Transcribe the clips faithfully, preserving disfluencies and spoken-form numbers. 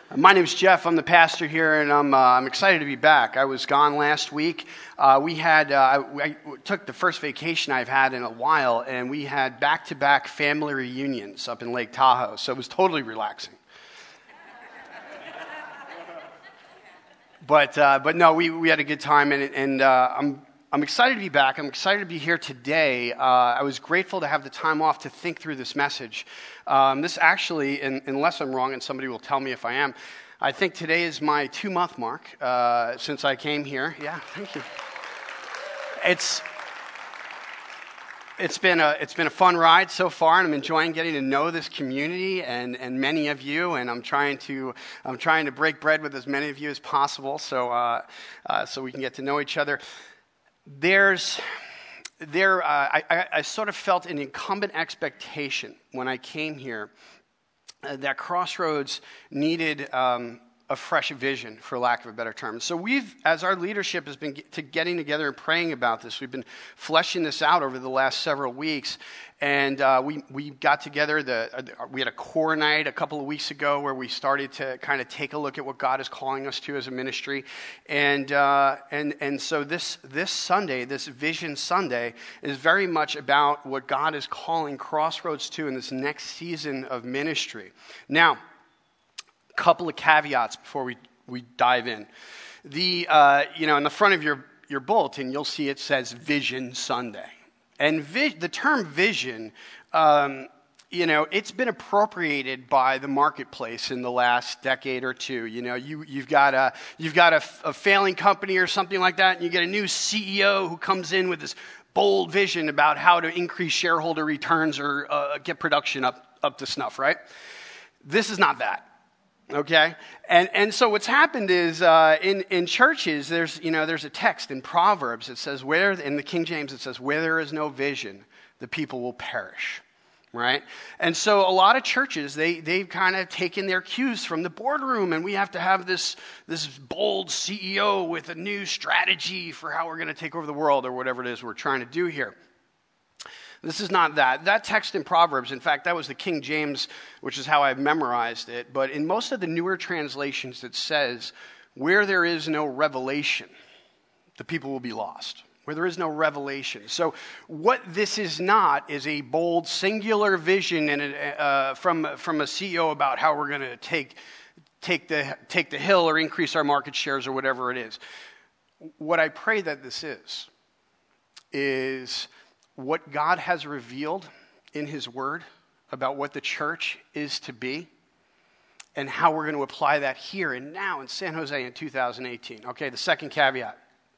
My name's Jeff. I'm the pastor here, and I'm uh, I'm excited to be back. I was gone last week. Uh, we had uh, I, I took the first vacation I've had in a while, and we had back-to-back family reunions up in Lake Tahoe. So it was totally relaxing. But uh, but no, we we had a good time, and and uh, I'm. I'm excited to be back. I'm excited to be here today. Uh, I was grateful to have the time off to think through this message. Um, this actually, in, unless I'm wrong, and somebody will tell me if I am, I think today is my two-month mark uh, since I came here. Yeah, thank you. It's it's been a it's been a fun ride so far, and I'm enjoying getting to know this community and, and many of you. And I'm trying to I'm trying to break bread with as many of you as possible, so uh, uh, so we can get to know each other. There's, there. Uh, I, I, I sort of felt an incumbent expectation when I came here uh, that Crossroads needed um, a fresh vision, for lack of a better term. So we've, as our leadership has been get, to getting together and praying about this, we've been fleshing this out over the last several weeks. And uh, we we got together. The uh, we had a core night a couple of weeks ago where we started to kind of take a look at what God is calling us to as a ministry, and uh, and and so this this Sunday, this Vision Sunday, is very much about what God is calling Crossroads to in this next season of ministry. Now, a couple of caveats before we we dive in. The uh, you know in the front of your your bulletin, you'll see it says Vision Sunday. And vi- the term vision, um, you know, it's been appropriated by the marketplace in the last decade or two. You know, you, you've got, a, you've got a, a failing company or something like that, and you get a new C E O who comes in with this bold vision about how to increase shareholder returns or uh, get production up, up to snuff, right? This is not that. Okay, and and so what's happened is uh, in in churches there's you know there's a text in Proverbs that says where in the King James it says where there is no vision the people will perish, right? And so a lot of churches they they've kind of taken their cues from the boardroom, and we have to have this this bold C E O with a new strategy for how we're going to take over the world or whatever it is we're trying to do here. This is not that. That text in Proverbs, in fact, that was the King James, which is how I've memorized it. But in most of the newer translations, it says, where there is no revelation, the people will be lost. Where there is no revelation. So what this is not is a bold, singular vision and a, uh, from, from a C E O about how we're going to take, take, the, take the hill or increase our market shares or whatever it is. What I pray that this is, is what God has revealed in his word about what the church is to be and how we're going to apply that here and now in San Jose in two thousand eighteen. Okay, the second caveat.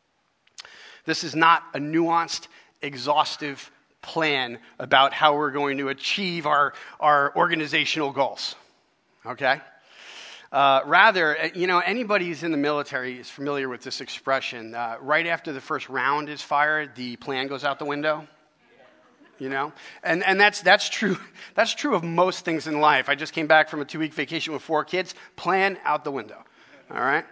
This is not a nuanced, exhaustive plan about how we're going to achieve our, our organizational goals. Okay? Uh, rather, you know, anybody who's in the military is familiar with this expression. Uh, right after the first round is fired, the plan goes out the window. You know, and and that's that's true. That's true of most things in life. I just came back from a two-week vacation with four kids. Plan out the window. All right.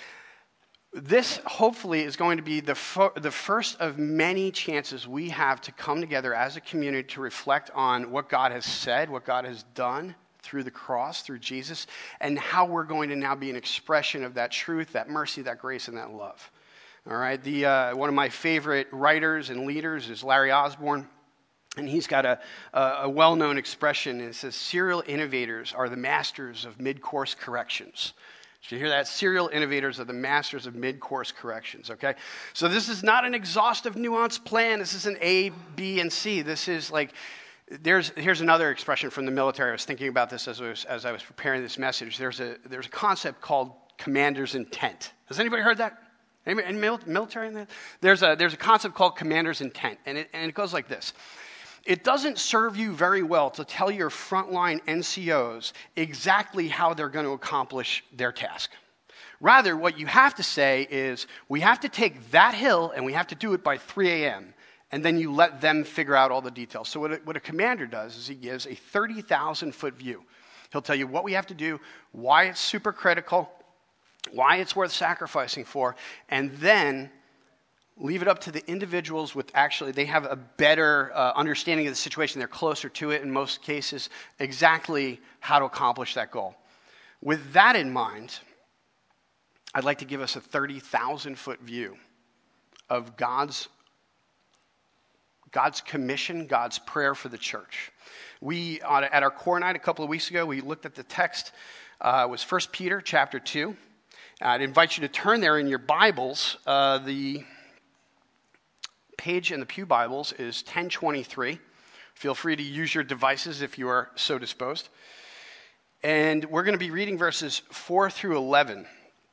This hopefully is going to be the fo- the first of many chances we have to come together as a community to reflect on what God has said, what God has done through the cross, through Jesus, and how we're going to now be an expression of that truth, that mercy, that grace, and that love. All right. The uh, one of my favorite writers and leaders is Larry Osborne. And he's got a, a, a well-known expression, and it says, serial innovators are the masters of mid-course corrections. Did you hear that? Serial innovators are the masters of mid-course corrections, okay? So this is not an exhaustive, nuanced plan. This isn't A, B, and C. This is like, there's here's another expression from the military. I was thinking about this as I was, as I was preparing this message. There's a, there's a concept called commander's intent. Has anybody heard that? Anybody, any military in there? There's a, there's a concept called commander's intent, and it, and it goes like this. It doesn't serve you very well to tell your frontline N C Os exactly how they're going to accomplish their task. Rather, what you have to say is, we have to take that hill and we have to do it by three a.m., and then you let them figure out all the details. So what a, what a commander does is he gives a thirty thousand foot view. He'll tell you what we have to do, why it's super critical, why it's worth sacrificing for, and then leave it up to the individuals with actually, they have a better uh, understanding of the situation. They're closer to it in most cases, exactly how to accomplish that goal. With that in mind, I'd like to give us a thirty thousand foot view of God's, God's commission, God's prayer for the church. We, at our core night a couple of weeks ago, we looked at the text. Uh, it was First Peter chapter two. I'd invite you to turn there in your Bibles. Uh, the page in the Pew Bibles is ten twenty-three. Feel free to use your devices if you are so disposed. And we're going to be reading verses four through eleven.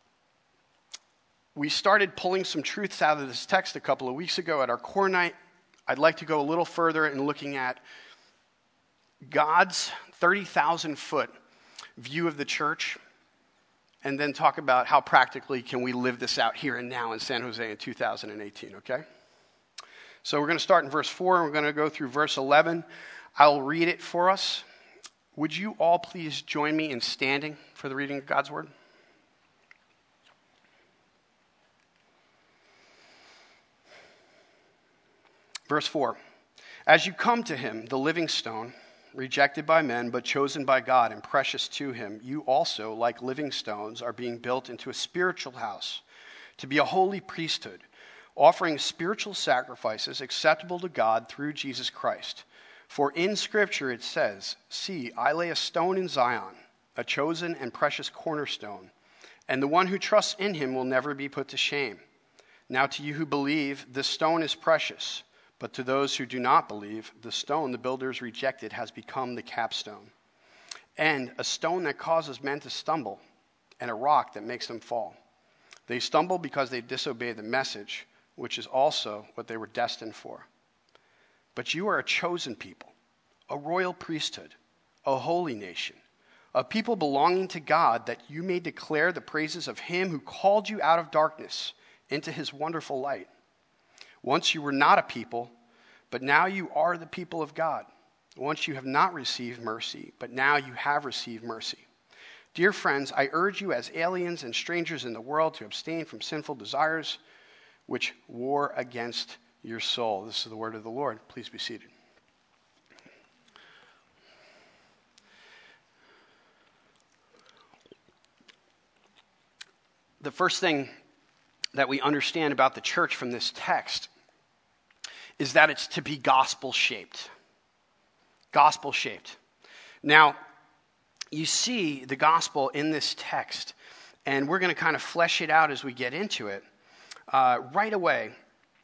We started pulling some truths out of this text a couple of weeks ago at our core night. I'd like to go a little further in looking at God's thirty thousand foot view of the church, and then talk about how practically can we live this out here and now in San Jose in two thousand eighteen, okay? So we're going to start in verse four, and we're going to go through verse eleven. I'll read it for us. Would you all please join me in standing for the reading of God's word? Verse four, as you come to him, the living stone, rejected by men, but chosen by God and precious to him, you also, like living stones, are being built into a spiritual house, to be a holy priesthood, offering spiritual sacrifices acceptable to God through Jesus Christ. For in Scripture it says, see, I lay a stone in Zion, a chosen and precious cornerstone, and the one who trusts in him will never be put to shame. Now to you who believe, this stone is precious. But to those who do not believe, the stone the builders rejected has become the capstone, and a stone that causes men to stumble, and a rock that makes them fall. They stumble because they disobey the message, which is also what they were destined for. But you are a chosen people, a royal priesthood, a holy nation, a people belonging to God, that you may declare the praises of him who called you out of darkness into his wonderful light. Once you were not a people, but now you are the people of God. Once you have not received mercy, but now you have received mercy. Dear friends, I urge you as aliens and strangers in the world to abstain from sinful desires which war against your soul. This is the word of the Lord. Please be seated. The first thing that we understand about the church from this text is that it's to be gospel-shaped. Gospel-shaped. Now, you see the gospel in this text, and we're going to kind of flesh it out as we get into it. Uh, right away,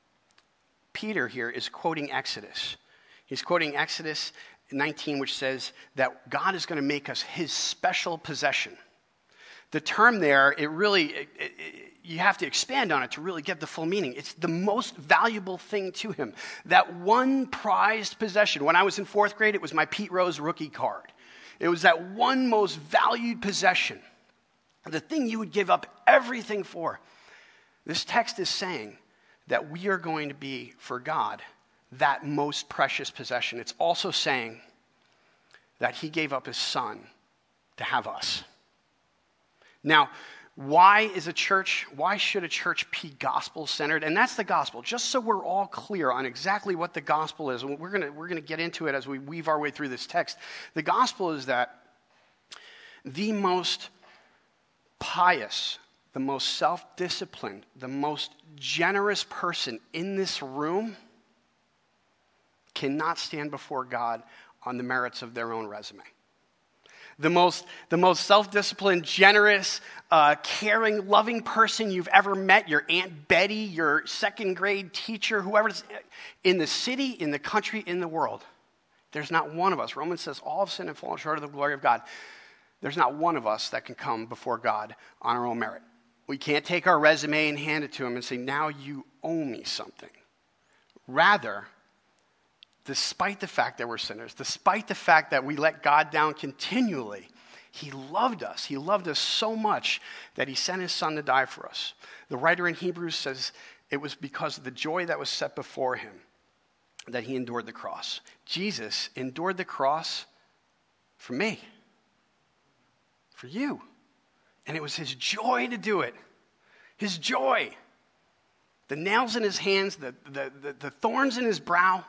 Peter here is quoting Exodus. He's quoting Exodus nineteen, which says that God is going to make us his special possession. The term there, it really, it, it, you have to expand on it to really get the full meaning. It's the most valuable thing to him. That one prized possession. When I was in fourth grade, it was my Pete Rose rookie card. It was that one most valued possession. The thing you would give up everything for. This text is saying that we are going to be, for God, that most precious possession. It's also saying that he gave up his son to have us. Now, why is a church, why should a church be gospel-centered? And that's the gospel. Just so we're all clear on exactly what the gospel is, and we're going to we're going to get into it as we weave our way through this text. The gospel is that the most pious, the most self-disciplined, the most generous person in this room cannot stand before God on the merits of their own resume. The most, the most self-disciplined, generous, uh, caring, loving person you've ever met, your Aunt Betty, your second grade teacher, whoever, in the city, in the country, in the world. There's not one of us. Romans says all have sinned and fallen short of the glory of God. There's not one of us that can come before God on our own merit. We can't take our resume and hand it to him and say, now you owe me something. Rather, despite the fact that we're sinners, despite the fact that we let God down continually, he loved us. He loved us so much that he sent his son to die for us. The writer in Hebrews says it was because of the joy that was set before him that he endured the cross. Jesus endured the cross for me, for you. And it was his joy to do it. His joy. The nails in his hands, the, the, the, the thorns in his brow.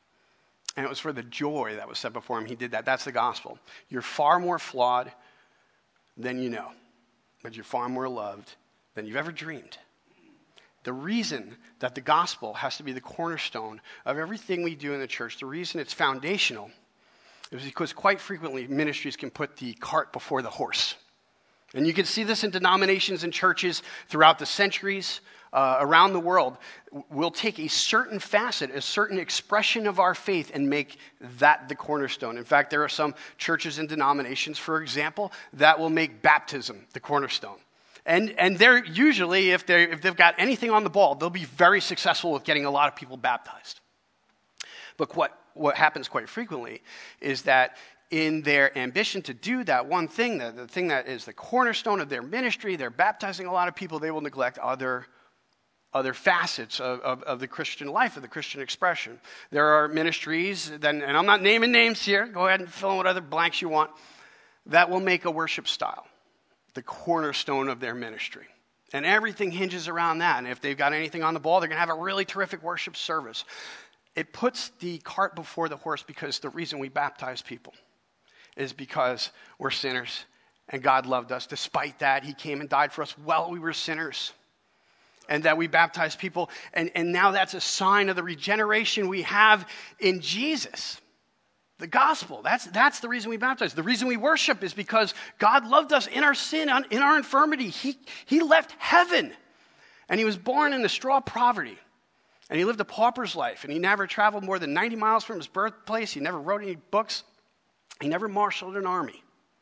And it was for the joy that was set before him. He did that. That's the gospel. You're far more flawed. then you know that you're far more loved than you've ever dreamed. The reason that the gospel has to be the cornerstone of everything we do in the church, the reason it's foundational, is because quite frequently ministries can put the cart before the horse. And you can see this in denominations and churches throughout the centuries uh, around the world. We'll take a certain facet, a certain expression of our faith and make that the cornerstone. In fact, there are some churches and denominations, for example, that will make baptism the cornerstone. And and they're usually, if they if they've got anything on the ball, they'll be very successful with getting a lot of people baptized. But what, what happens quite frequently is that in their ambition to do that one thing, the, the thing that is the cornerstone of their ministry, they're baptizing a lot of people, they will neglect other other facets of, of, of the Christian life, of the Christian expression. There are ministries, then, and I'm not naming names here, go ahead and fill in what other blanks you want, that will make a worship style the cornerstone of their ministry. And everything hinges around that. And if they've got anything on the ball, they're going to have a really terrific worship service. It puts the cart before the horse because the reason we baptize people is because we're sinners and God loved us. Despite that, he came and died for us while we were sinners. And that we baptize people. And, and now that's a sign of the regeneration we have in Jesus. The gospel, that's, that's the reason we baptize. The reason we worship is because God loved us in our sin, in our infirmity. He, he left heaven, and he was born in the straw of poverty. And he lived a pauper's life, and he never traveled more than ninety miles from his birthplace. He never wrote any books. He never marshaled an army.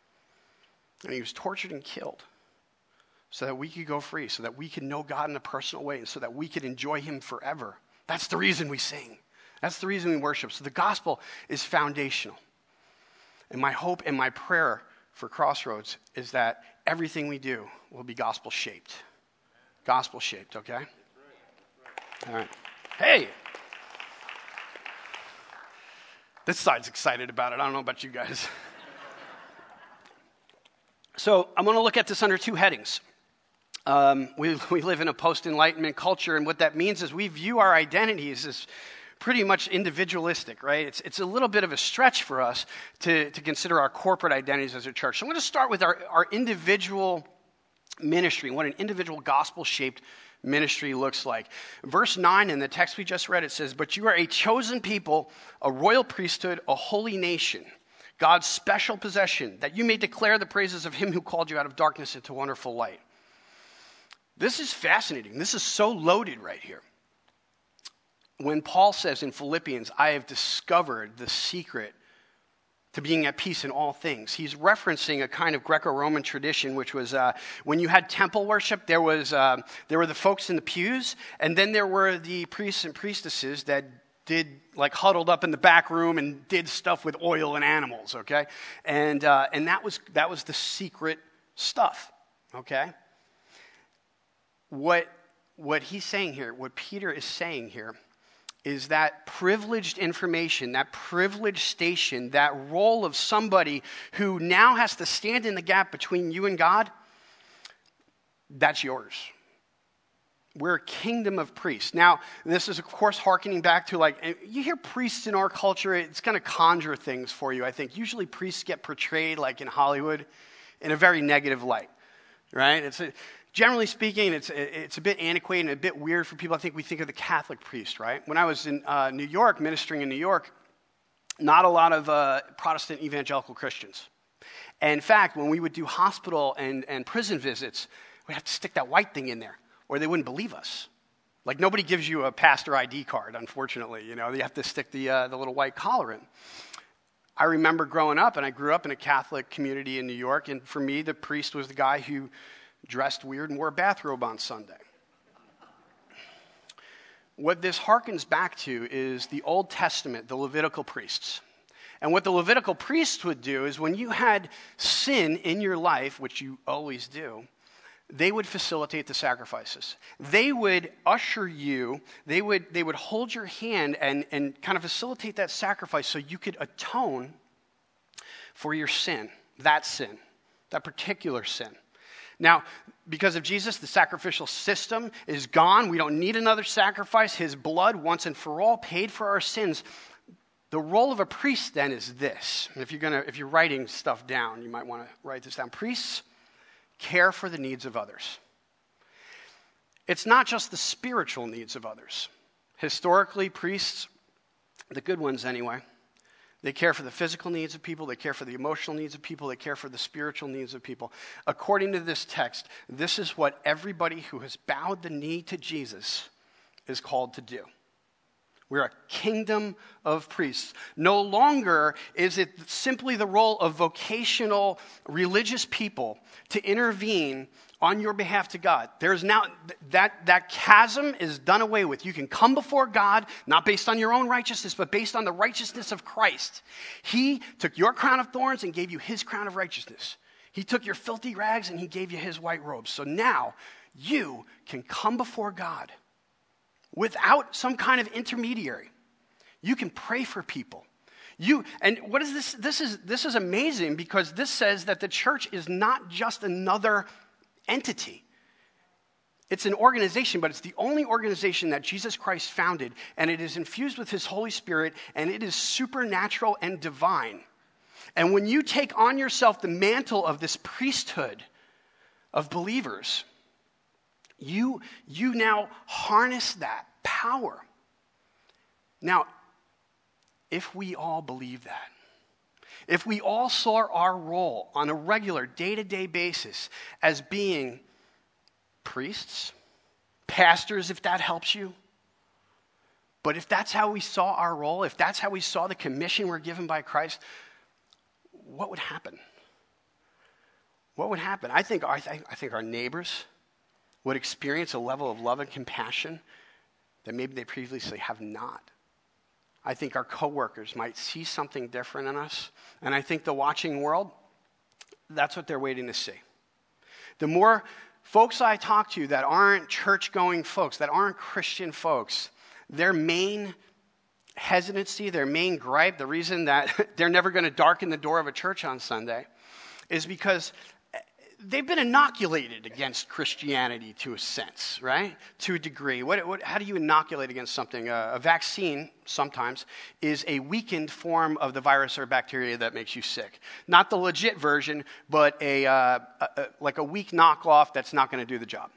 And he was tortured and killed so that we could go free, so that we could know God in a personal way, and so that we could enjoy him forever. That's the reason we sing. That's the reason we worship. So the gospel is foundational. And my hope and my prayer for Crossroads is that everything we do will be gospel-shaped. Gospel-shaped, okay? All right. Hey! This side's excited about it. I don't know about you guys. So I'm going to look at this under two headings. Um, we, we live in a post-Enlightenment culture, and what that means is we view our identities as pretty much individualistic, right? It's it's a little bit of a stretch for us to, to consider our corporate identities as a church. So I'm going to start with our, our individual ministry, what an individual gospel-shaped ministry looks like. Verse nine in the text we just read, it says, "But you are a chosen people, a royal priesthood, a holy nation, God's special possession, that you may declare the praises of him who called you out of darkness into wonderful light." This is fascinating. This is so loaded right here. When Paul says in Philippians, "I have discovered the secret to being at peace in all things," he's referencing a kind of Greco-Roman tradition, which was uh, when you had temple worship, there was uh, there were the folks in the pews, and then there were the priests and priestesses that did, like, huddled up in the back room and did stuff with oil and animals, okay? And uh, and that was that was the secret stuff, okay? What what he's saying here, what Peter is saying here, is that privileged information, that privileged station, that role of somebody who now has to stand in the gap between you and God, that's yours. We're a kingdom of priests. Now, this is, of course, hearkening back to, like, you hear priests in our culture, it's going to conjure things for you, I think. Usually priests get portrayed, like in Hollywood, in a very negative light, right? It's a... Generally speaking, it's it's a bit antiquated and a bit weird for people. I think we think of the Catholic priest, right? When I was in uh, New York, ministering in New York, not a lot of uh, Protestant evangelical Christians. And in fact, when we would do hospital and, and prison visits, we'd have to stick that white thing in there, or they wouldn't believe us. Like, nobody gives you a pastor I D card, unfortunately. You know, you have to stick the uh, the little white collar in. I remember growing up, and I grew up in a Catholic community in New York, and for me, the priest was the guy who dressed weird and wore a bathrobe on Sunday. What this harkens back to is the Old Testament, the Levitical priests. And what the Levitical priests would do is when you had sin in your life, which you always do, they would facilitate the sacrifices. They would usher you, they would they would hold your hand and, and kind of facilitate that sacrifice so you could atone for your sin, that sin, that particular sin. Now, because of Jesus, the sacrificial system is gone. We don't need another sacrifice. His blood, once and for all, paid for our sins. The role of a priest then is this. And if you're gonna, if you're writing stuff down, you might want to write this down. Priests care for the needs of others. It's not just the spiritual needs of others. Historically, priests, the good ones anyway, they care for the physical needs of people, they care for the emotional needs of people, they care for the spiritual needs of people. According to this text, this is what everybody who has bowed the knee to Jesus is called to do. We're a kingdom of priests. No longer is it simply the role of vocational religious people to intervene on your behalf to God. There's now, that, that chasm is done away with. You can come before God, not based on your own righteousness, but based on the righteousness of Christ. He took your crown of thorns and gave you his crown of righteousness. He took your filthy rags and he gave you his white robes. So now you can come before God without some kind of intermediary. You can pray for people. You, and what is this? This is, this is amazing because this says that the church is not just another entity. It's an organization, but it's the only organization that Jesus Christ founded, and it is infused with his Holy Spirit, and it is supernatural and divine. And when you take on yourself the mantle of this priesthood of believers, you, you now harness that power. Now, if we all believe that, if we all saw our role on a regular, day-to-day basis as being priests, pastors, if that helps you, but if that's how we saw our role, if that's how we saw the commission we're given by Christ, what would happen? What would happen? I think, I think, I think our neighbors would experience a level of love and compassion that maybe they previously have not. I think our coworkers might see something different in us. And I think the watching world, that's what they're waiting to see. The more folks I talk to that aren't church-going folks, that aren't Christian folks, their main hesitancy, their main gripe, the reason that they're never going to darken the door of a church on Sunday is because they've been inoculated against Christianity to a sense, right? To a degree. What, what, how do you inoculate against something? Uh, a vaccine, sometimes, is a weakened form of the virus or bacteria that makes you sick. Not the legit version, but a, uh, a, a like a weak knockoff that's not going to do the job.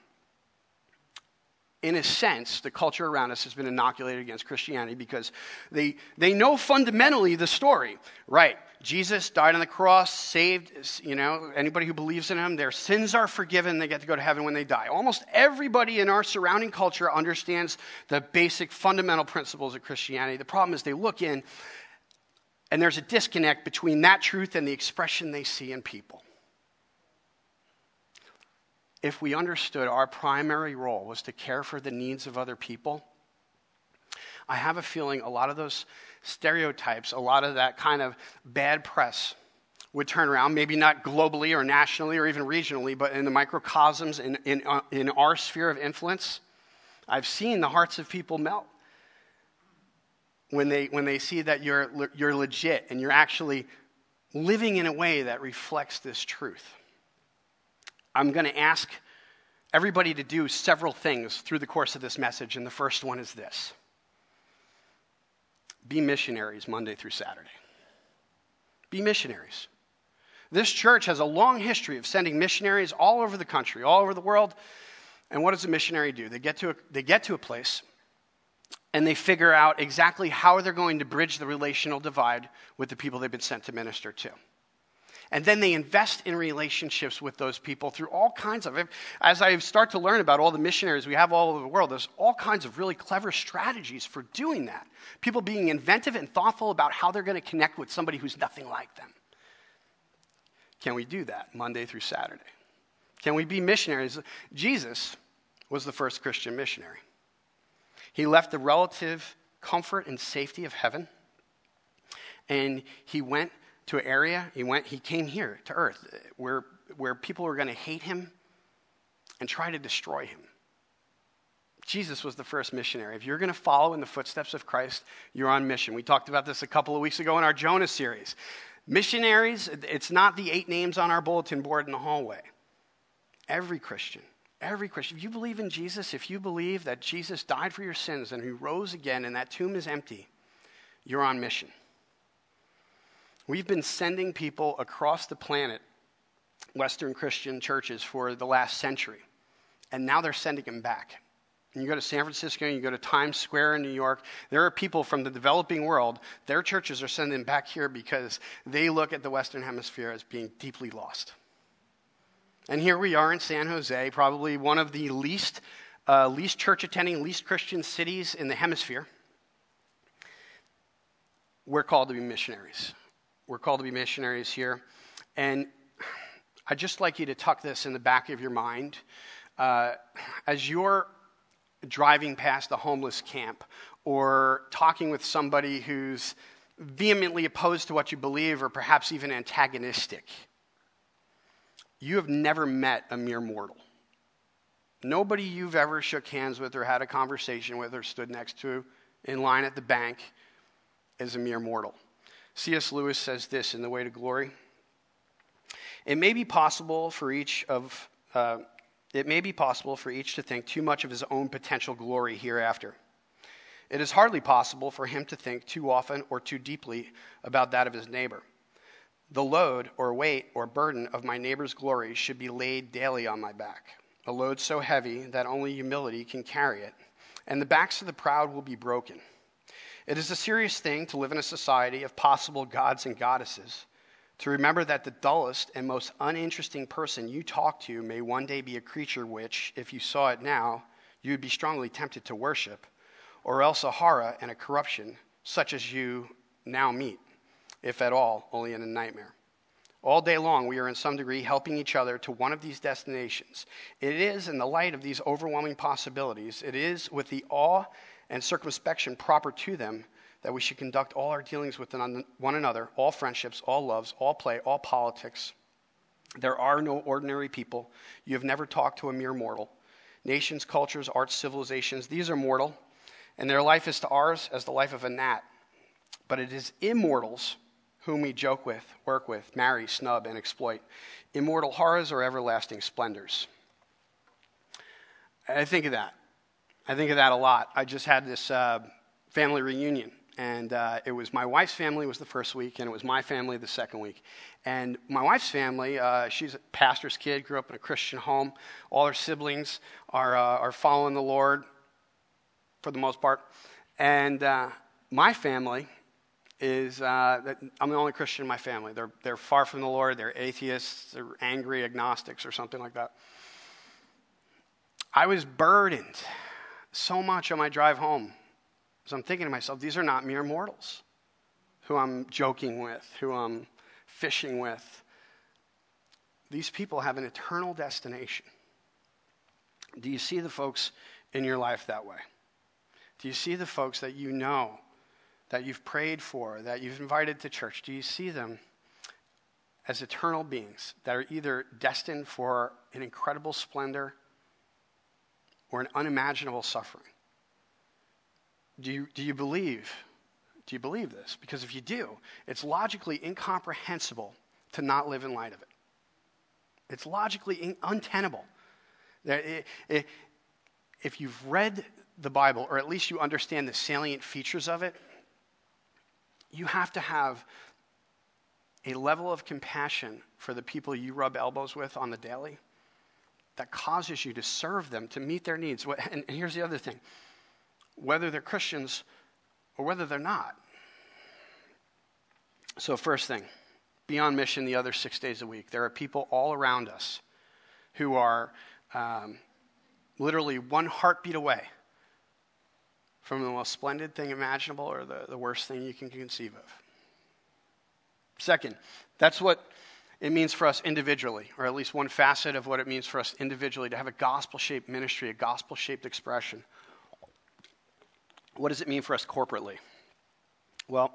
In a sense, the culture around us has been inoculated against Christianity because they, they know fundamentally the story, right? Jesus died on the cross, saved, you know, anybody who believes in him, their sins are forgiven, they get to go to heaven when they die. Almost everybody in our surrounding culture understands the basic fundamental principles of Christianity. The problem is they look in, and there's a disconnect between that truth and the expression they see in people. If we understood our primary role was to care for the needs of other people, I have a feeling a lot of those stereotypes, a lot of that kind of bad press would turn around, maybe not globally or nationally or even regionally, but in the microcosms, in, in, uh, in our sphere of influence. I've seen the hearts of people melt when they, when they see that you're, you're legit and you're actually living in a way that reflects this truth. I'm going to ask everybody to do several things through the course of this message, and the first one is this. Be missionaries Monday through Saturday. Be missionaries. This church has a long history of sending missionaries all over the country, all over the world. And what does a missionary do? They get to a, they get to a place, and they figure out exactly how they're going to bridge the relational divide with the people they've been sent to minister to. And then they invest in relationships with those people through all kinds of, as I start to learn about all the missionaries we have all over the world, there's all kinds of really clever strategies for doing that. People being inventive and thoughtful about how they're going to connect with somebody who's nothing like them. Can we do that Monday through Saturday? Can we be missionaries? Jesus was the first Christian missionary. He left the relative comfort and safety of heaven, and he went to an area, he went, he came here to earth where, where people were going to hate him and try to destroy him. Jesus was the first missionary. If you're going to follow in the footsteps of Christ, you're on mission. We talked about this a couple of weeks ago in our Jonah series. Missionaries, it's not the eight names on our bulletin board in the hallway. Every Christian, every Christian, if you believe in Jesus, if you believe that Jesus died for your sins and he rose again and that tomb is empty, you're on mission. We've been sending people across the planet Western Christian churches for the last century. And now they're sending them back. And you go to San Francisco, you go to Times Square in New York, there are people from the developing world, their churches are sending them back here because they look at the Western Hemisphere as being deeply lost. And here we are in San Jose, probably one of the least, uh, least church-attending, least Christian cities in the hemisphere. We're called to be missionaries. We're called to be missionaries here. And I'd just like you to tuck this in the back of your mind. Uh, as you're driving past a homeless camp or talking with somebody who's vehemently opposed to what you believe or perhaps even antagonistic, you have never met a mere mortal. Nobody you've ever shook hands with or had a conversation with or stood next to in line at the bank is a mere mortal. C S Lewis says this in The Way to Glory. It may be possible for each of uh, It may be possible for each to think too much of his own potential glory hereafter. It is hardly possible for him to think too often or too deeply about that of his neighbor. The load or weight or burden of my neighbor's glory should be laid daily on my back, a load so heavy that only humility can carry it, and the backs of the proud will be broken. It is a serious thing to live in a society of possible gods and goddesses, to remember that the dullest and most uninteresting person you talk to may one day be a creature which, if you saw it now, you would be strongly tempted to worship, or else a horror and a corruption such as you now meet, if at all, only in a nightmare. All day long, we are in some degree helping each other to one of these destinations. It is in the light of these overwhelming possibilities, it is with the awe and circumspection proper to them, that we should conduct all our dealings with one another, all friendships, all loves, all play, all politics. There are no ordinary people. You have never talked to a mere mortal. Nations, cultures, arts, civilizations, these are mortal, and their life is to ours as the life of a gnat. But it is immortals whom we joke with, work with, marry, snub, and exploit. Immortal horrors or everlasting splendors. I think of that. I think of that a lot. I just had this uh, family reunion. And uh, it was my wife's family was the first week, and it was my family the second week. And my wife's family, uh, she's a pastor's kid, grew up in a Christian home. All her siblings are uh, are following the Lord for the most part. And uh, my family is, uh, I'm the only Christian in my family. They're, they're far from the Lord. They're atheists. They're angry agnostics or something like that. I was burdened so much on my drive home. So I'm thinking to myself, these are not mere mortals who I'm joking with, who I'm fishing with. These people have an eternal destination. Do you see the folks in your life that way? Do you see the folks that you know, that you've prayed for, that you've invited to church? Do you see them as eternal beings that are either destined for an incredible splendor or an unimaginable suffering? Do you, do you believe? Do you believe this? Because if you do, it's logically incomprehensible to not live in light of it. It's logically in, untenable. That it, it, if you've read the Bible, or at least you understand the salient features of it, you have to have a level of compassion for the people you rub elbows with on the daily that causes you to serve them, to meet their needs. And here's the other thing. Whether they're Christians or whether they're not. So first thing, be on mission the other six days a week. There are people all around us who are um, literally one heartbeat away from the most splendid thing imaginable or the, the worst thing you can conceive of. Second, that's what it means for us individually, or at least one facet of what it means for us individually, to have a gospel-shaped ministry, a gospel-shaped expression. What does it mean for us corporately? Well,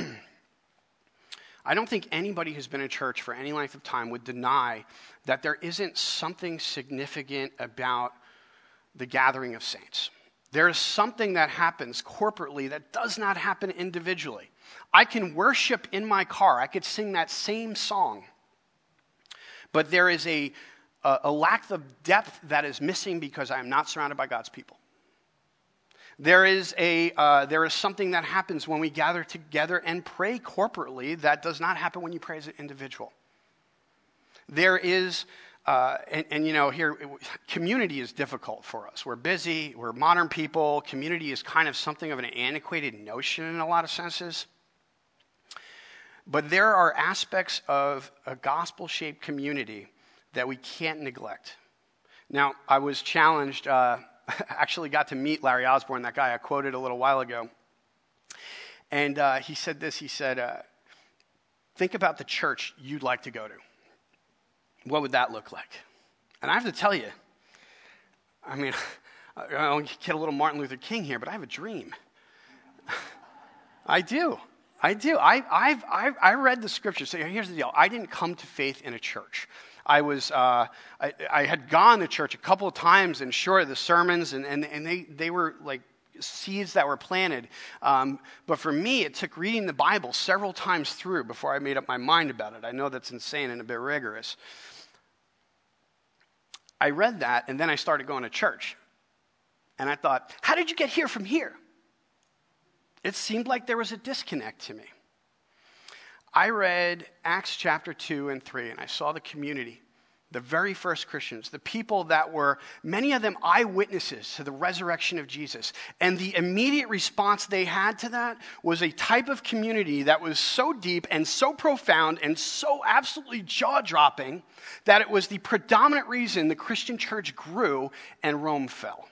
I don't think anybody who's been in church for any length of time would deny that there isn't something significant about the gathering of saints. There is something that happens corporately that does not happen individually. I can worship in my car. I could sing that same song. But there is a, a, a lack of depth that is missing because I am not surrounded by God's people. There is a uh, there is something that happens when we gather together and pray corporately that does not happen when you pray as an individual. There is, uh, and, and you know, here, community is difficult for us. We're busy, we're modern people. Community is kind of something of an antiquated notion in a lot of senses. But there are aspects of a gospel-shaped community that we can't neglect. Now, I was challenged, uh, actually got to meet Larry Osborne, that guy I quoted a little while ago. And uh, he said this, he said, uh, think about the church you'd like to go to. What would that look like? And I have to tell you, I mean, I'll get a little Martin Luther King here, but I have a dream. I do. I do. I, I've, I've, I read the scriptures. So here's the deal. I didn't come to faith in a church. I was, uh, I, I had gone to church a couple of times, and sure, the sermons, and, and, and they, they were like seeds that were planted. Um, but for me, it took reading the Bible several times through before I made up my mind about it. I know that's insane and a bit rigorous. I read that, and then I started going to church. And I thought, how did you get here from here? It seemed like there was a disconnect to me. I read Acts chapter two and three, and I saw the community, the very first Christians, the people that were, many of them eyewitnesses to the resurrection of Jesus. And the immediate response they had to that was a type of community that was so deep and so profound and so absolutely jaw-dropping that it was the predominant reason the Christian church grew and Rome fell.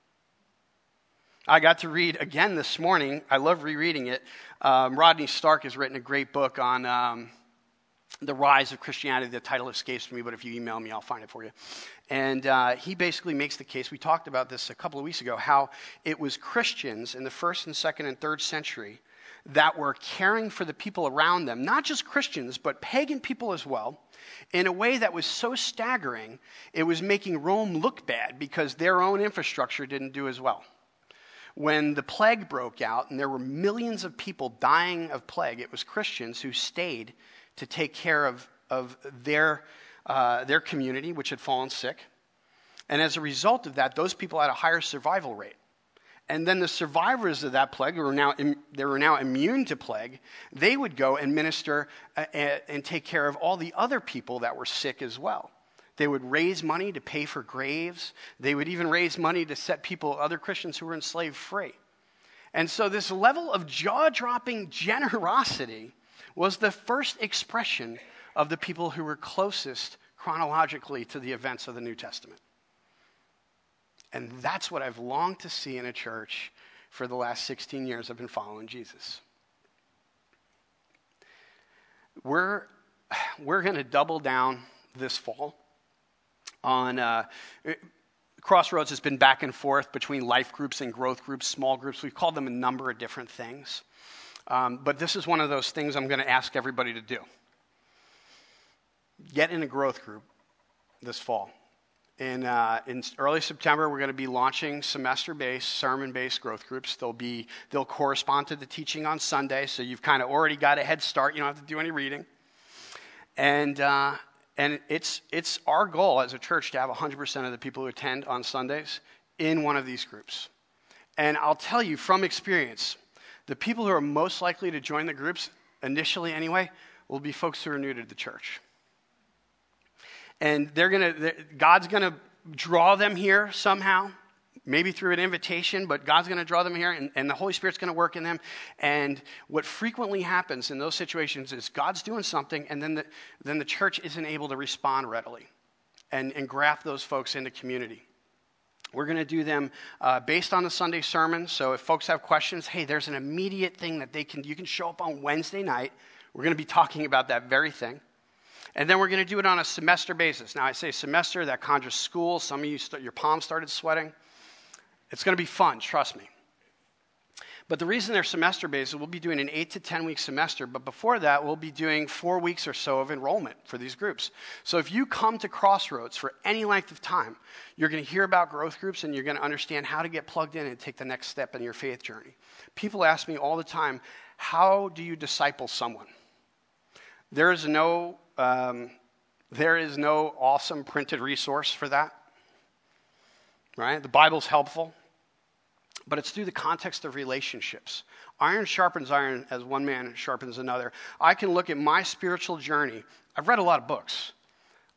I got to read again this morning. I love rereading it. Um, Rodney Stark has written a great book on um, the rise of Christianity. The title escapes me, but if you email me, I'll find it for you. And uh, he basically makes the case, we talked about this a couple of weeks ago, how it was Christians in the first and second and third century that were caring for the people around them, not just Christians, but pagan people as well, in a way that was so staggering, it was making Rome look bad because their own infrastructure didn't do as well. When the plague broke out and there were millions of people dying of plague, it was Christians who stayed to take care of, of their, uh, their community, which had fallen sick. And as a result of that, those people had a higher survival rate. And then the survivors of that plague, who were now, they were now immune to plague, they would go and minister uh, and take care of all the other people that were sick as well. They would raise money to pay for graves. They would even raise money to set people, other Christians who were enslaved, free. And so this level of jaw-dropping generosity was the first expression of the people who were closest chronologically to the events of the New Testament. And that's what I've longed to see in a church for the last sixteen years I've been following Jesus. We're, we're going to double down this fall on uh, Crossroads has been back and forth between life groups and growth groups, small groups. We've called them a number of different things. Um, but this is one of those things I'm going to ask everybody to do. Get in a growth group this fall. In, uh, in early September, we're going to be launching semester-based, sermon-based growth groups. They'll be they'll correspond to the teaching on Sunday, so you've kind of already got a head start. You don't have to do any reading. And uh, and it's it's our goal as a church to have one hundred percent of the people who attend on Sundays in one of these groups. And I'll tell you from experience, the people who are most likely to join the groups, initially anyway, will be folks who are new to the church. And they're gonna, God's going to draw them here somehow, maybe through an invitation, but God's going to draw them here, and, and the Holy Spirit's going to work in them. And what frequently happens in those situations is God's doing something, and then the, then the church isn't able to respond readily and, and graft those folks into community. We're going to do them uh, based on the Sunday sermon. So if folks have questions, hey, there's an immediate thing that they can you can show up on Wednesday night. We're going to be talking about that very thing. And then we're going to do it on a semester basis. Now, I say semester, that conjures school. Some of you, st- your palms started sweating. It's going to be fun, trust me. But the reason they're semester-based is we'll be doing an eight to ten-week semester, but before that, we'll be doing four weeks or so of enrollment for these groups. So if you come to Crossroads for any length of time, you're going to hear about growth groups, and you're going to understand how to get plugged in and take the next step in your faith journey. People ask me all the time, how do you disciple someone? There is no... Um, there is no awesome printed resource for that, right? The Bible's helpful, but it's through the context of relationships. Iron sharpens iron as one man sharpens another. I can look at my spiritual journey. I've read a lot of books,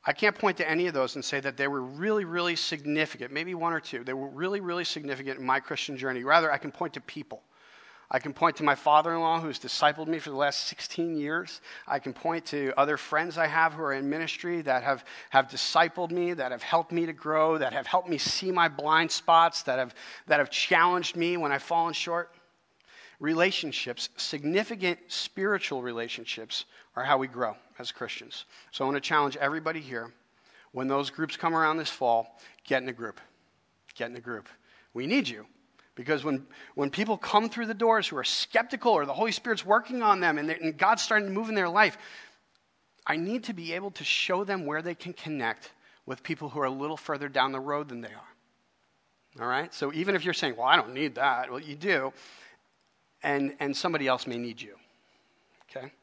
I can't point to any of those and say that they were really, really significant, maybe one or two. They were really, really significant in my Christian journey. Rather, I can point to people. I can point to my father-in-law who's discipled me for the last sixteen years. I can point to other friends I have who are in ministry that have, have discipled me, that have helped me to grow, that have helped me see my blind spots, that have, that have challenged me when I've fallen short. Relationships, significant spiritual relationships, are how we grow as Christians. So I want to challenge everybody here, when those groups come around this fall, get in a group. Get in a group. We need you. Because when, when people come through the doors who are skeptical or the Holy Spirit's working on them and, and God's starting to move in their life, I need to be able to show them where they can connect with people who are a little further down the road than they are. All right? So even if you're saying, well, I don't need that. Well, you do. And, and somebody else may need you. Okay?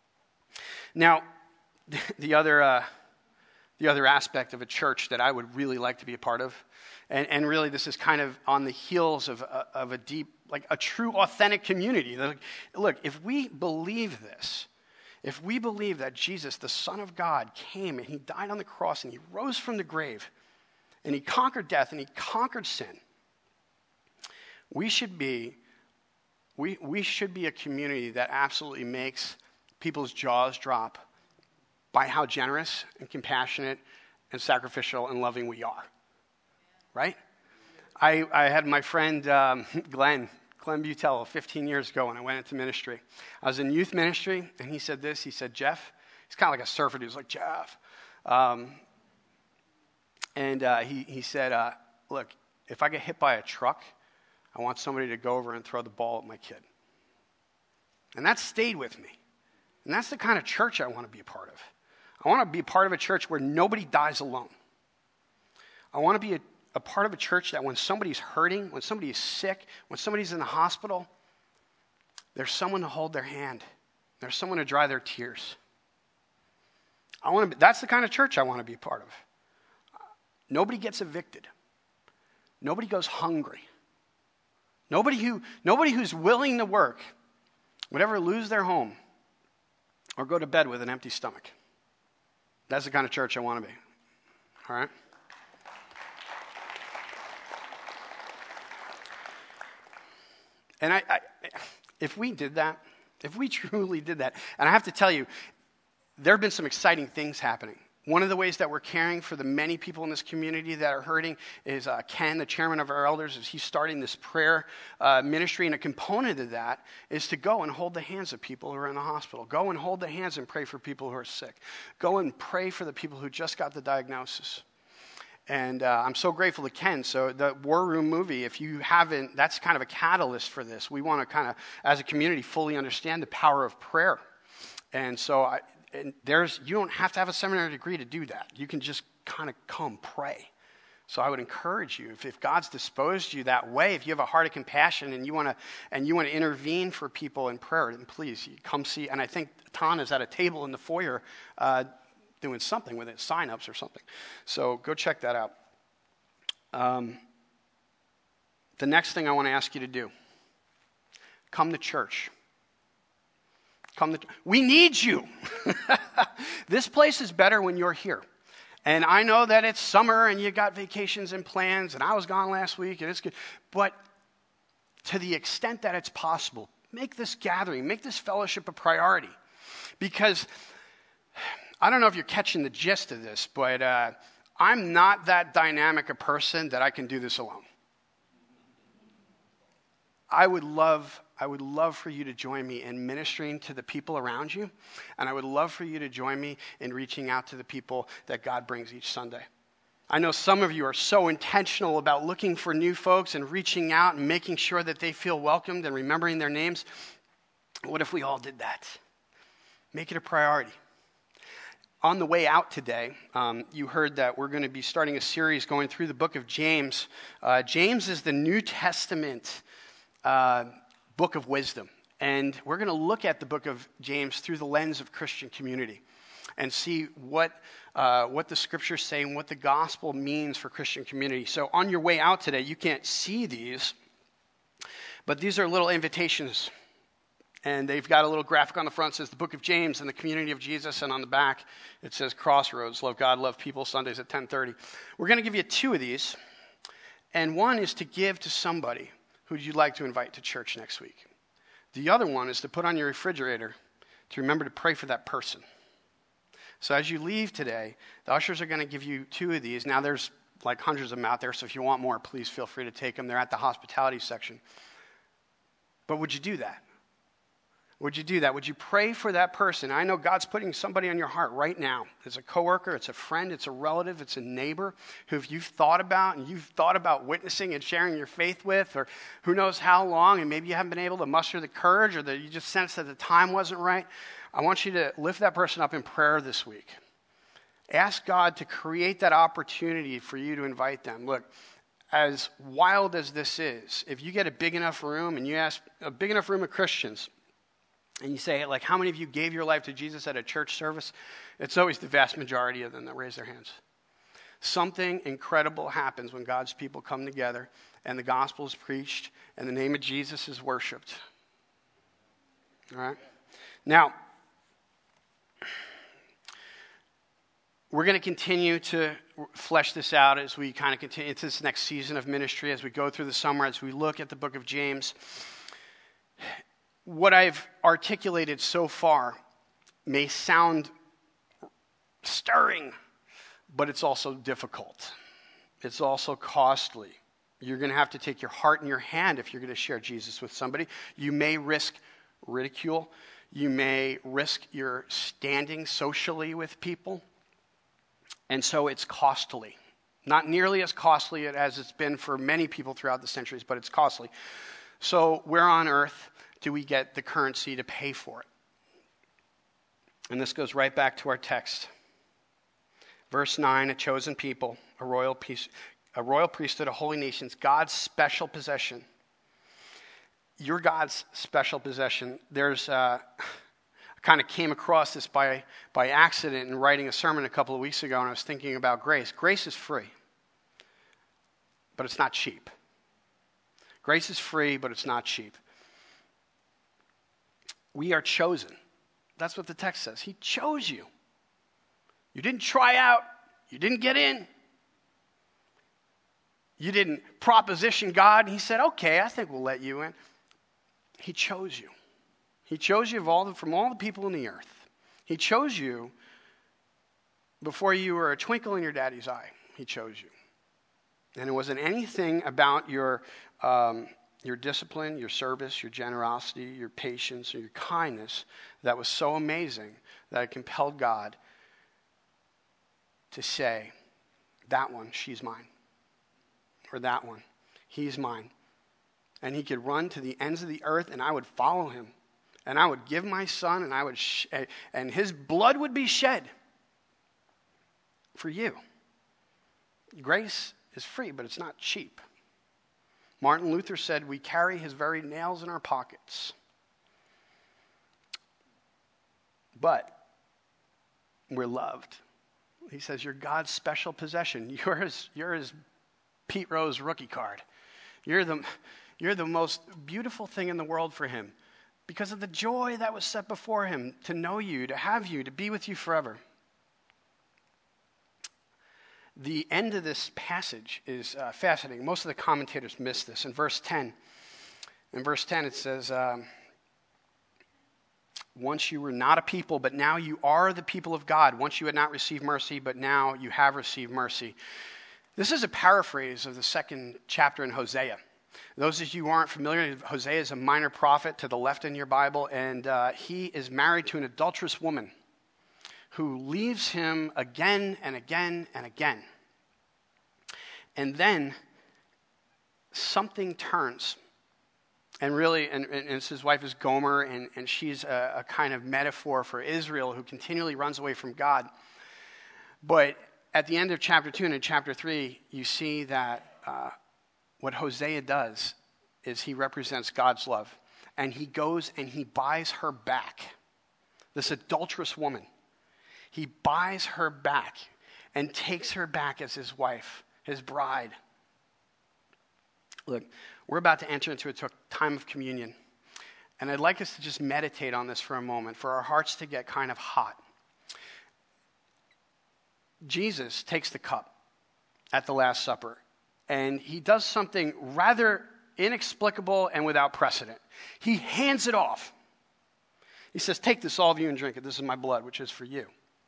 Now, the other, uh, the other aspect of a church that I would really like to be a part of, And, and really, this is kind of on the heels of, uh, of a deep, like a true, authentic community. Like, look, if we believe this, if we believe that Jesus, the Son of God, came and he died on the cross and he rose from the grave and he conquered death and he conquered sin, we should be, we, we should be a community that absolutely makes people's jaws drop by how generous and compassionate and sacrificial and loving we are. Right? I, I had my friend um, Glenn, Glenn Butello, fifteen years ago when I went into ministry. I was in youth ministry, and he said this. He said, Jeff, he's kind of like a surfer dude. He was like, Jeff. Um, and uh, he, he said, uh, look, if I get hit by a truck, I want somebody to go over and throw the ball at my kid. And that stayed with me. And that's the kind of church I want to be a part of. I want to be a part of a church where nobody dies alone. I want to be a a part of a church that when somebody's hurting, when somebody is sick, when somebody's in the hospital, there's someone to hold their hand. There's someone to dry their tears. I want to. Be, that's the kind of church I want to be a part of. Nobody gets evicted. Nobody goes hungry. Nobody who nobody who's willing to work would ever lose their home or go to bed with an empty stomach. That's the kind of church I want to be. All right? And I, I, if we did that, if we truly did that, and I have to tell you, there have been some exciting things happening. One of the ways that we're caring for the many people in this community that are hurting is uh, Ken, the chairman of our elders, is he's starting this prayer uh, ministry, and a component of that is to go and hold the hands of people who are in the hospital. Go and hold the hands and pray for people who are sick. Go and pray for the people who just got the diagnosis. And uh, I'm so grateful to Ken. So the War Room movie, if you haven't, that's kind of a catalyst for this. We want to kind of, as a community, fully understand the power of prayer. And so I, and there's, you don't have to have a seminary degree to do that. You can just kind of come pray. So I would encourage you, if, if God's disposed you that way, if you have a heart of compassion and you want to and you want to intervene for people in prayer, then please you come see. And I think Ton is at a table in the foyer uh, doing something with it, sign-ups or something. So go check that out. Um, the next thing I want to ask you to do, come to church. Come to, we need you. This place is better when you're here. And I know that it's summer and you got vacations and plans, and I was gone last week, and it's good. But to the extent that it's possible, make this gathering, make this fellowship a priority. Because I don't know if you're catching the gist of this, but uh, I'm not that dynamic a person that I can do this alone. I would love, I would love for you to join me in ministering to the people around you, and I would love for you to join me in reaching out to the people that God brings each Sunday. I know some of you are so intentional about looking for new folks and reaching out and making sure that they feel welcomed and remembering their names. What if we all did that? Make it a priority. On the way out today, um, you heard that we're going to be starting a series going through the book of James. Uh, James is the New Testament uh, book of wisdom. And we're going to look at the book of James through the lens of Christian community and see what uh, what the scriptures say and what the gospel means for Christian community. So on your way out today, you can't see these, but these are little invitations. And they've got a little graphic on the front that says the Book of James and the Community of Jesus. And on the back, it says Crossroads, Love God, Love People, Sundays at ten thirty. We're going to give you two of these. And one is to give to somebody who you'd like to invite to church next week. The other one is to put on your refrigerator to remember to pray for that person. So as you leave today, the ushers are going to give you two of these. Now there's like hundreds of them out there, so if you want more, please feel free to take them. They're at the hospitality section. But would you do that? Would you do that? Would you pray for that person? I know God's putting somebody on your heart right now. It's a coworker, it's a friend, it's a relative, it's a neighbor who you've thought about and you've thought about witnessing and sharing your faith with, or who knows how long, and maybe you haven't been able to muster the courage, or that you just sensed that the time wasn't right. I want you to lift that person up in prayer this week. Ask God to create that opportunity for you to invite them. Look, as wild as this is, if you get a big enough room and you ask a big enough room of Christians, and you say, like, how many of you gave your life to Jesus at a church service? It's always the vast majority of them that raise their hands. Something incredible happens when God's people come together and the gospel is preached and the name of Jesus is worshiped. All right? Now, we're going to continue to flesh this out as we kind of continue into this next season of ministry, as we go through the summer, as we look at the book of James. What I've articulated so far may sound stirring, but it's also difficult. It's also costly. You're going to have to take your heart in your hand if you're going to share Jesus with somebody. You may risk ridicule. You may risk your standing socially with people. And so it's costly. Not nearly as costly as it's been for many people throughout the centuries, but it's costly. So where on earth do we get the currency to pay for it? And this goes right back to our text. Verse nine, a chosen people, a royal piece, a royal priesthood, a holy nation, God's special possession. You're God's special possession. There's, uh, I kind of came across this by, by accident in writing a sermon a couple of weeks ago, and I was thinking about grace. Grace is free, but it's not cheap. Grace is free, but it's not cheap. We are chosen. That's what the text says. He chose you. You didn't try out. You didn't get in. You didn't proposition God, and he said, okay, I think we'll let you in. He chose you. He chose you of all the, from all the people in the earth. He chose you before you were a twinkle in your daddy's eye. He chose you. And it wasn't anything about your um, your discipline, your service, your generosity, your patience, or your kindness that was so amazing that it compelled God to say, that one, she's mine. Or that one, he's mine. And he could run to the ends of the earth and I would follow him. And I would give my son and I would sh- and his blood would be shed for you. Grace is free, but it's not cheap. Martin Luther said, we carry his very nails in our pockets. But we're loved. He says, you're God's special possession. You're his, you're his Pete Rose rookie card. You're the, you're the most beautiful thing in the world for him because of the joy that was set before him to know you, to have you, to be with you forever. The end of this passage is uh, fascinating. Most of the commentators miss this. In verse ten, in verse ten it says, um, once you were not a people, but now you are the people of God. Once you had not received mercy, but now you have received mercy. This is a paraphrase of the second chapter in Hosea. Those of you who aren't familiar, Hosea is a minor prophet to the left in your Bible, and uh, he is married to an adulterous woman who leaves him again and again and again. And then something turns. And really, and, and his wife is Gomer, and, and she's a, a kind of metaphor for Israel who continually runs away from God. But at the end of chapter two and in chapter three, you see that uh, what Hosea does is he represents God's love. And he goes and he buys her back, this adulterous woman. He buys her back and takes her back as his wife, his bride. Look, we're about to enter into a time of communion. And I'd like us to just meditate on this for a moment, for our hearts to get kind of hot. Jesus takes the cup at the Last Supper, and he does something rather inexplicable and without precedent. He hands it off. He says, "Take this, all of you, and drink it. This is my blood, which is for you."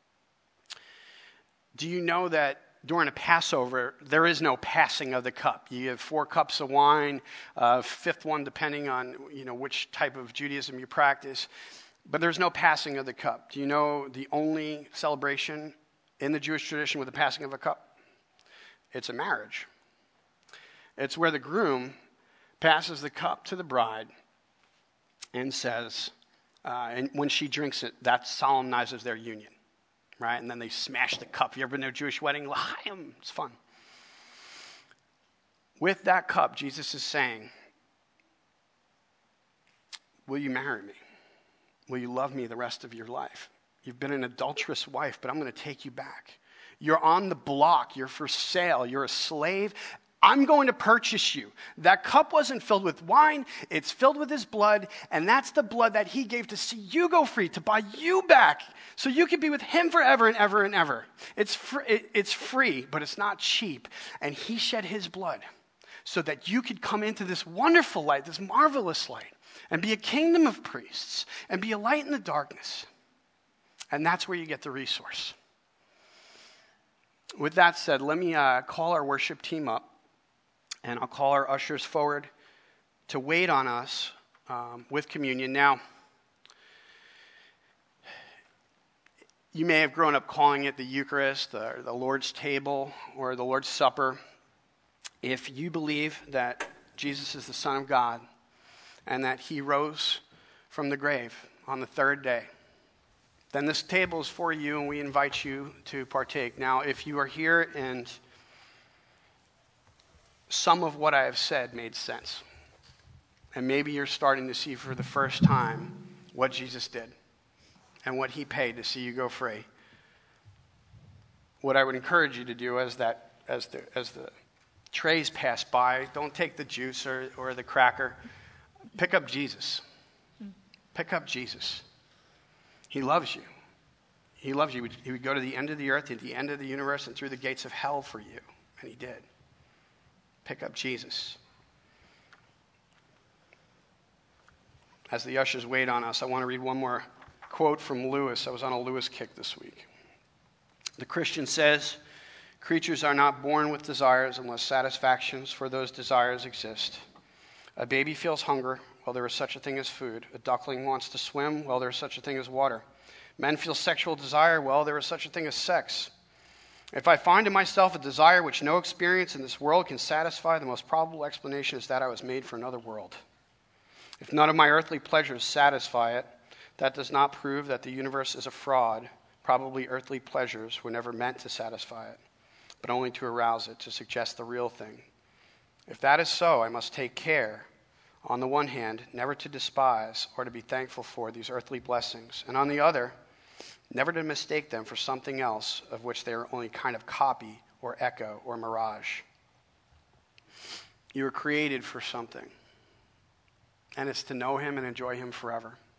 Do you know that during a Passover, there is no passing of the cup? You have four cups of wine, uh, fifth one depending on you know which type of Judaism you practice, but there's no passing of the cup. Do you know the only celebration in the Jewish tradition with the passing of a cup? It's a marriage. It's where the groom passes the cup to the bride and says, uh, and when she drinks it, that solemnizes their union, right? And then they smash the cup. You ever been to a Jewish wedding? L'chaim. It's fun. With that cup, Jesus is saying, will you marry me? Will you love me the rest of your life? You've been an adulterous wife, but I'm going to take you back. You're on the block. You're for sale. You're a slave. I'm going to purchase you. That cup wasn't filled with wine. It's filled with his blood, and that's the blood that he gave to see you go free, to buy you back, so you can be with him forever and ever and ever. It's free, it, it's free, but it's not cheap. And he shed his blood so that you could come into this wonderful light, this marvelous light, and be a kingdom of priests, and be a light in the darkness. And that's where you get the resource. With that said, let me uh, call our worship team up, and I'll call our ushers forward to wait on us um, with communion. Now, you may have grown up calling it the Eucharist, or the Lord's table, or the Lord's Supper. If you believe that Jesus is the Son of God and that he rose from the grave on the third day, then this table is for you, and we invite you to partake. Now, if you are here and some of what I have said made sense, and maybe you're starting to see for the first time what Jesus did and what he paid to see you go free, what I would encourage you to do as that as the as the trays pass by, don't take the juice or, or the cracker. Pick up Jesus. Pick up Jesus. He loves you. He loves you. He would go to the end of the earth, to the end of the universe, and through the gates of hell for you. And he did. Pick up Jesus. As the ushers wait on us, I want to read one more quote from Lewis. I was on a Lewis kick this week. The Christian says, "Creatures are not born with desires unless satisfactions for those desires exist. A baby feels hunger. Well, there is such a thing as food. A duckling wants to swim. Well, there is such a thing as water. Men feel sexual desire. Well, there is such a thing as sex. If I find in myself a desire which no experience in this world can satisfy, the most probable explanation is that I was made for another world. If none of my earthly pleasures satisfy it, that does not prove that the universe is a fraud. Probably earthly pleasures were never meant to satisfy it, but only to arouse it, to suggest the real thing. If that is so, I must take care, on the one hand, never to despise or to be thankful for these earthly blessings, and on the other, never to mistake them for something else of which they are only kind of copy or echo or mirage. You were created for something, and it's to know him and enjoy him forever.